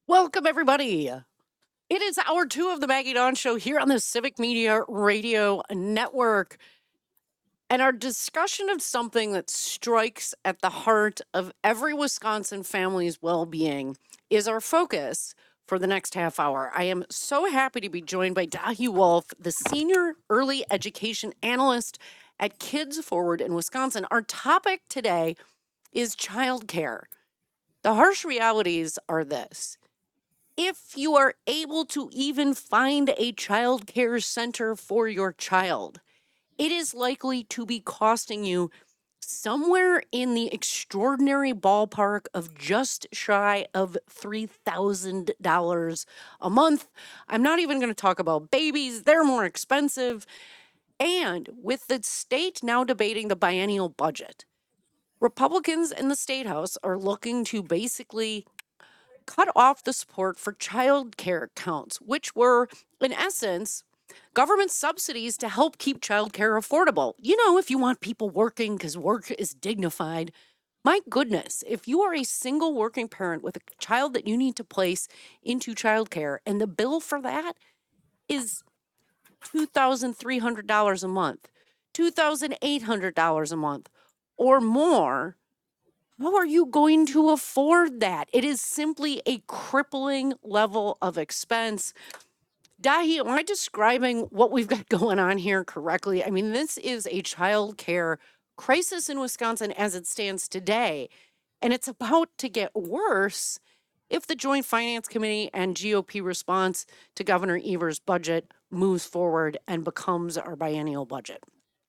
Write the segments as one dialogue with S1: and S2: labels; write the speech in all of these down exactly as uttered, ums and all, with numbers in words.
S1: Welcome, everybody. It is hour two of the Maggie Dawn Show here on the Civic Media Radio Network. And our discussion of something that strikes at the heart of every Wisconsin family's well being is our focus for the next half hour. I am so happy to be joined by Dahi Wolf, the Senior Early Education Analyst at Kids Forward in Wisconsin. Our topic today is childcare. The harsh realities are this: if you are able to even find a child care center for your child, it is likely to be costing you somewhere in the extraordinary ballpark of just shy of three thousand dollars a month. I'm not even going to talk about babies, they're more expensive. And with the state now debating the biennial budget, Republicans in the state house are looking to basically cut off the support for child care accounts, which were, in essence, government subsidies to help keep child care affordable. You know, if you want people working because work is dignified. My goodness, if you are a single working parent with a child that you need to place into childcare, and the bill for that is two thousand three hundred dollars a month, two thousand eight hundred dollars a month, or more, how are you going to afford that? It is simply a crippling level of expense. Dahi, am I describing what we've got going on here correctly? I mean, this is a child care crisis in Wisconsin as it stands today, and it's about to get worse if the Joint Finance Committee and G O P response to Governor Evers' budget moves forward and becomes our biennial budget.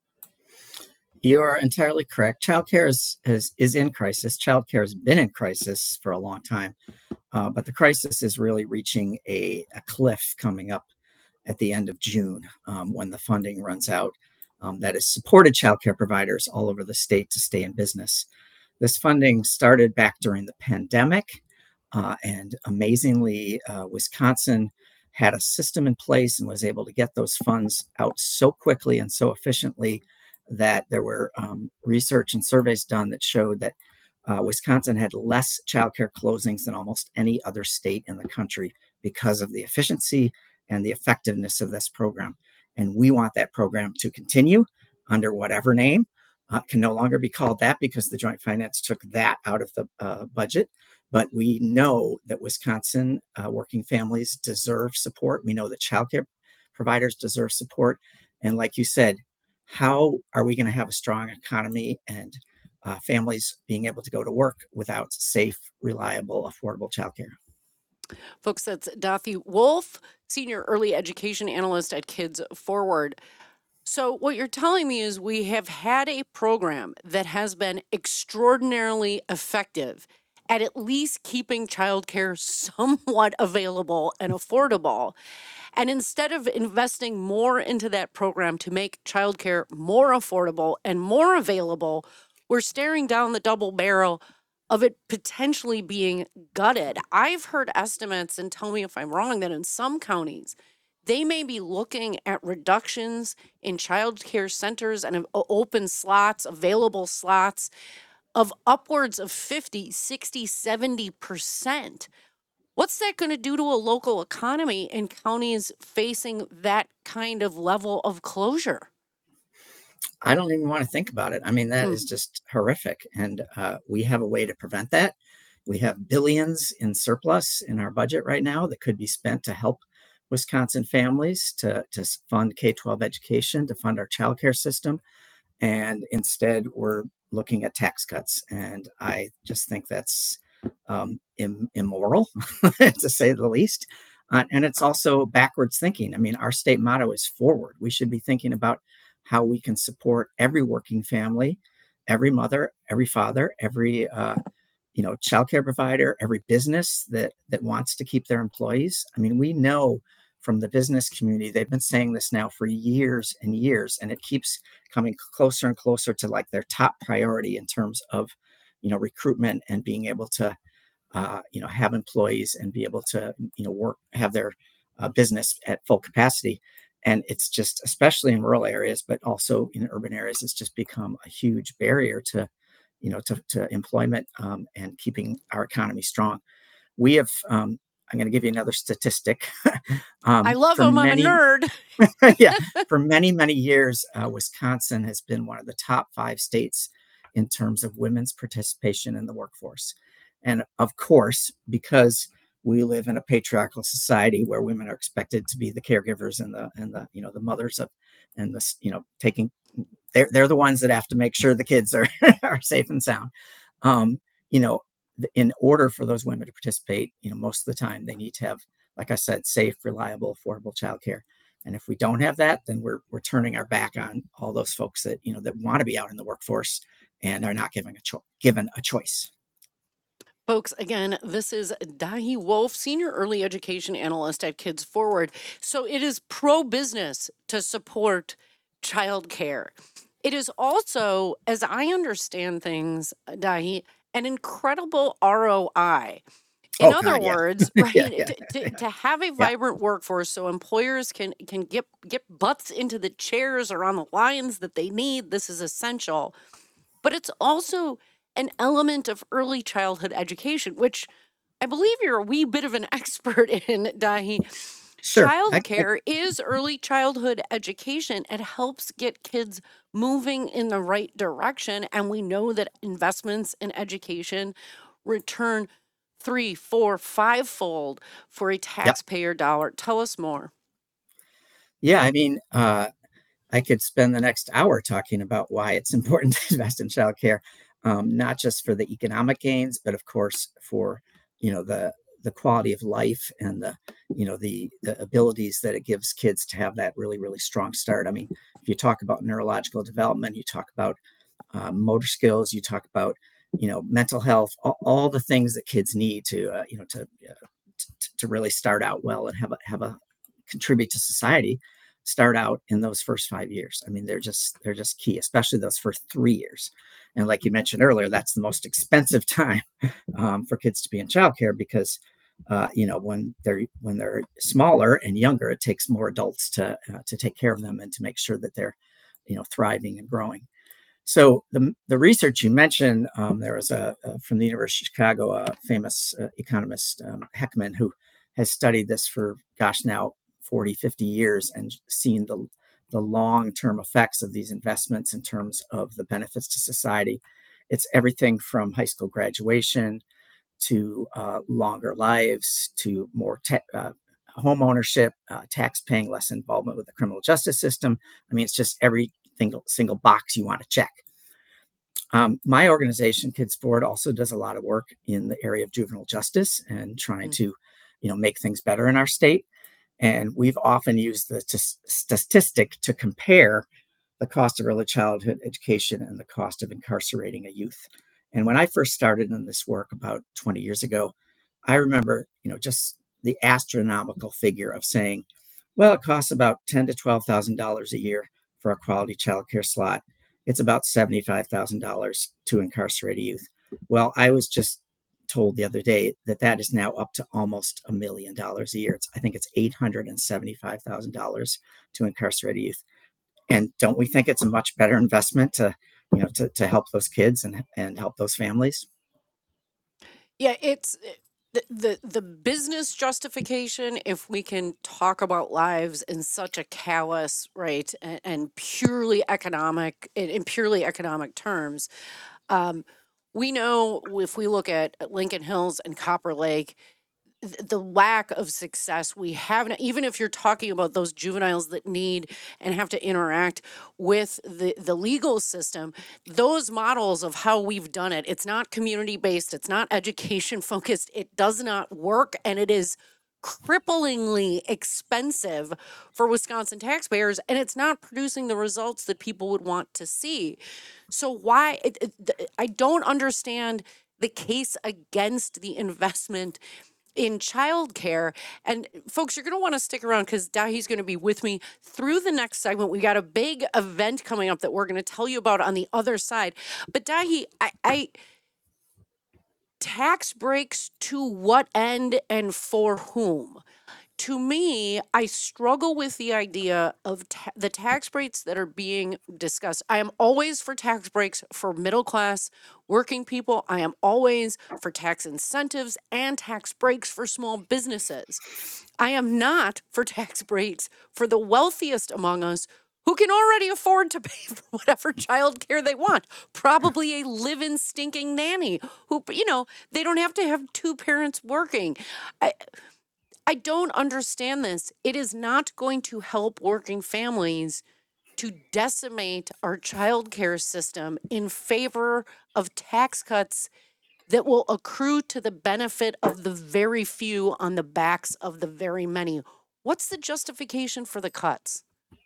S2: You are entirely correct. Childcare is, is, is in crisis. Childcare has been in crisis for a long time, uh, but the crisis is really reaching a, a cliff coming up at the end of June um, when the funding runs out. Um, that has supported childcare providers all over the state to stay in business. This funding started back during the pandemic, uh, and amazingly, uh, Wisconsin had a system in place and was able to get those funds out so quickly and so efficiently that there were um, research and surveys done that showed that uh, Wisconsin had less childcare closings than almost any other state in the country because of the efficiency and the effectiveness of this program. And we want that program to continue under whatever name. Uh, can no longer be called that because the Joint Finance took that out of the uh, budget. But we know that Wisconsin uh, working families deserve support. We know that childcare providers deserve support. And like you said, how are we going to have a strong economy and uh, families being able to go to work without safe, reliable, affordable childcare?
S1: Folks, that's Dahi Wolf, Senior Early Education Analyst at Kids Forward. So, what you're telling me is we have had a program that has been extraordinarily effective at at least keeping childcare somewhat available and affordable. And instead of investing more into that program to make childcare more affordable and more available, we're staring down the double barrel of it potentially being gutted. I've heard estimates, and tell me if I'm wrong, that in some counties, they may be looking at reductions in child care centers and open slots, available slots of upwards of fifty, sixty, seventy percent. What's that going to do to a local economy in counties facing that kind of level of closure?
S2: I don't even want to think about it. I mean, that
S1: Hmm.
S2: is just horrific. And uh, we have a way to prevent that. We have billions in surplus in our budget right now that could be spent to help Wisconsin families to, to fund K twelve education, to fund our childcare system. And instead, we're looking at tax cuts. And I just think that's um, Im- immoral, to say the least. Uh, and it's also backwards thinking. I mean, our state motto is forward. We should be thinking about how we can support every working family, every mother, every father, every uh, you know childcare provider, every business that that wants to keep their employees. I mean, we know from the business community, they've been saying this now for years and years, and it keeps coming closer and closer to like their top priority in terms of you know recruitment and being able to uh, you know have employees and be able to you know work have their uh, business at full capacity. And it's just, especially in rural areas, but also in urban areas, it's just become a huge barrier to you know to, to employment um, and keeping our economy strong. We have um, I'm going to give you another statistic.
S1: I
S2: um,
S1: love
S2: for
S1: them. I'm a
S2: many,
S1: nerd.
S2: yeah, for many, many years, uh, Wisconsin has been one of the top five states in terms of women's participation in the workforce. And of course, because we live in a patriarchal society where women are expected to be the caregivers and the and the you know the mothers of and the you know taking they're they're the ones that have to make sure the kids are are safe and sound. Um, you know, in order for those women to participate, you know, most of the time they need to have, like I said, safe, reliable, affordable childcare. And if we don't have that, then we're we're turning our back on all those folks that you know that want to be out in the workforce and are not giving a cho- given a choice.
S1: Folks, again, this is Dahi Wolf, Senior Early Education Analyst at Kids Forward. So it is pro business to support childcare. It is also, as I understand things, Dahi, an incredible R O I. In
S2: Oh
S1: other
S2: God, yeah,
S1: words,
S2: yeah,
S1: right,
S2: yeah,
S1: to, to, to have a
S2: yeah,
S1: vibrant workforce so employers can can get get butts into the chairs or on the lines that they need, this is essential. But it's also an element of early childhood education, which I believe you're a wee bit of an expert in, Dahi.
S2: sure. I, I
S1: Childcare is early childhood education. It helps get kids moving in the right direction. And we know that investments in education return three, four, five fold for a
S2: yeah,
S1: taxpayer dollar. Tell us more.
S2: yeah. I mean, uh, I could spend the next hour talking about why it's important to invest in childcare, um, not just for the economic gains, but of course for you know the the quality of life and the you know the the abilities that it gives kids to have that really really strong start. I mean, if you talk about neurological development, you talk about uh, motor skills, you talk about you know mental health, all, all the things that kids need to uh, you know to, uh, to to really start out well and have a have a contribute to society start out in those first five years. I mean, they're just they're just key, especially those first three years. And like you mentioned earlier, that's the most expensive time um, for kids to be in childcare because uh, you know when they're when they're smaller and younger, it takes more adults to uh, to take care of them and to make sure that they're you know thriving and growing. So the the research you mentioned, um, there was a, a from the University of Chicago, a famous uh, economist um, Heckman, who has studied this for gosh now forty, fifty years and seen the the long-term effects of these investments in terms of the benefits to society. It's everything from high school graduation to uh, longer lives to more te- uh, home ownership, uh, tax paying, less involvement with the criminal justice system. I mean, it's just every single single box you want to check. Um, my organization, Kids Forward, also does a lot of work in the area of juvenile justice and trying
S1: Mm.
S2: to, you know, make things better in our state. And we've often used the t- statistic to compare the cost of early childhood education and the cost of incarcerating a youth. And when I first started in this work about twenty years ago, I remember, you know, just the astronomical figure of saying, well, it costs about ten to twelve thousand dollars a year for a quality childcare slot. It's about seventy-five thousand dollars to incarcerate a youth. Well, I was just told the other day that that is now up to almost a million dollars a year. It's, I think it's eight hundred seventy-five thousand dollars to incarcerate a youth. And don't we think it's a much better investment to, you know, to, to help those kids and, and help those families?
S1: Yeah, it's eh, the, the the business justification, if we can talk about lives in such a callous, right, and, and purely economic in, in purely economic terms. Um, we know if we look at Lincoln Hills and Copper Lake, th- the lack of success we have, even if you're talking about those juveniles that need and have to interact with the, the legal system, those models of how we've done it, it's not community based, it's not education focused, it does not work, and it is cripplingly expensive for Wisconsin taxpayers, and it's not producing the results that people would want to see. So why it, it, th- I don't understand the case against the investment in childcare. And folks, you're going to want to stick around because Dahi's going to be with me through the next segment. We got a big event coming up that we're going to tell you about on the other side. But Dahi, I, I tax breaks to what end and for whom? to me, I struggle with the idea of ta- the tax breaks that are being discussed. I am always for tax breaks for middle class working people. I am always for tax incentives and tax breaks for small businesses. I am not for tax breaks for the wealthiest among us who can already afford to pay for whatever childcare they want. Probably a live-in stinking nanny who, you know, they don't have to have two parents working. I, I don't understand this. It is not going to help working families to decimate our childcare system in favor of tax cuts that will accrue to the benefit of the very few on the backs of the very many. What's the justification for the cuts?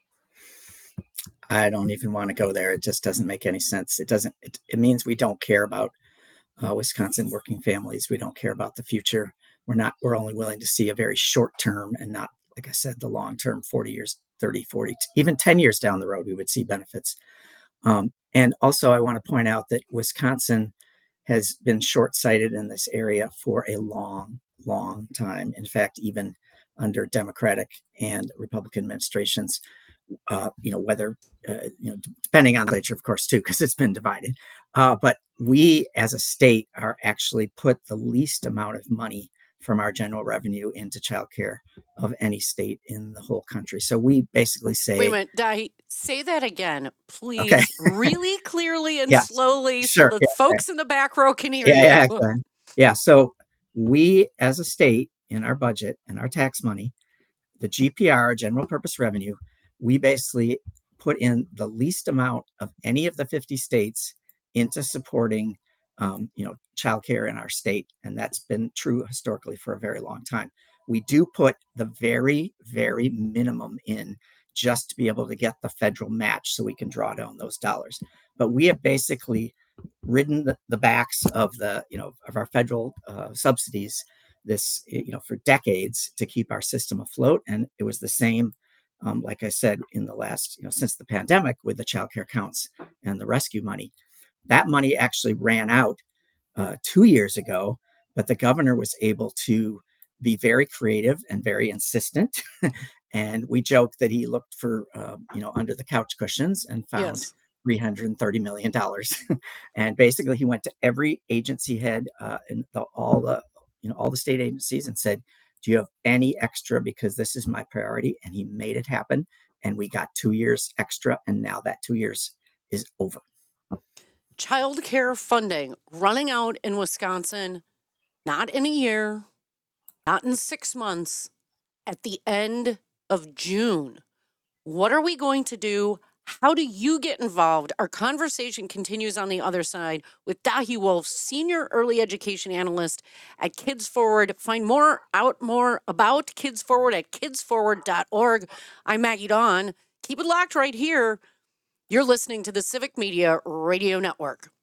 S2: I don't even want to go there. It just doesn't make any sense. It doesn't. It, it means we don't care about uh, Wisconsin working families. We don't care about the future. We're not. We're only willing to see a very short term and not, like I said, the long term, forty years, thirty, forty, even ten years down the road, we would see benefits. Um, and also, I want to point out that Wisconsin has been short-sighted in this area for a long, long time. In fact, even under Democratic and Republican administrations, uh, you know, whether, uh, you know, depending on the legislature, of course, too, because it's been divided. Uh, but we as a state are actually put the least amount of money from our general revenue into childcare of any state in the whole country. So we basically say,
S1: Wait a minute, Dai, say that again,
S2: okay,
S1: please, really clearly and
S2: yeah,
S1: slowly so
S2: sure.
S1: the
S2: Yeah,
S1: folks in the back row can hear
S2: yeah, yeah,
S1: you.
S2: yeah. Yeah. So we as a state in our budget and our tax money, the G P R, general purpose revenue, we basically put in the least amount of any of the fifty states into supporting, um, you know, childcare in our state, and that's been true historically for a very long time. We do put the very, very minimum in just to be able to get the federal match, so we can draw down those dollars. But we have basically ridden the, the backs of the, you know, of our federal uh, subsidies this, you know, for decades to keep our system afloat. And it was the same, um, like I said, in the last, you know, since the pandemic with the child care counts and the rescue money. That money actually ran out uh, two years ago, but the governor was able to be very creative and very insistent. And we joked that he looked for, uh, you know, under the couch cushions and found
S1: Yes.
S2: three hundred thirty million dollars. And basically, he went to every agency head uh, and the, all the, you know, all the state agencies and said, "Do you have any extra? Because this is my priority." And he made it happen. And we got two years extra, and now that two years is over.
S1: Child care funding running out in Wisconsin, not in a year, not in six months, at the end of June. What are we going to do? How do you get involved? Our conversation continues on the other side with Dahi Wolf, Senior Early Education Analyst at Kids Forward. Find more out more about Kids Forward at kids forward dot org. I'm Maggie Dawn. Keep it locked right here. You're listening to the Civic Media Radio Network.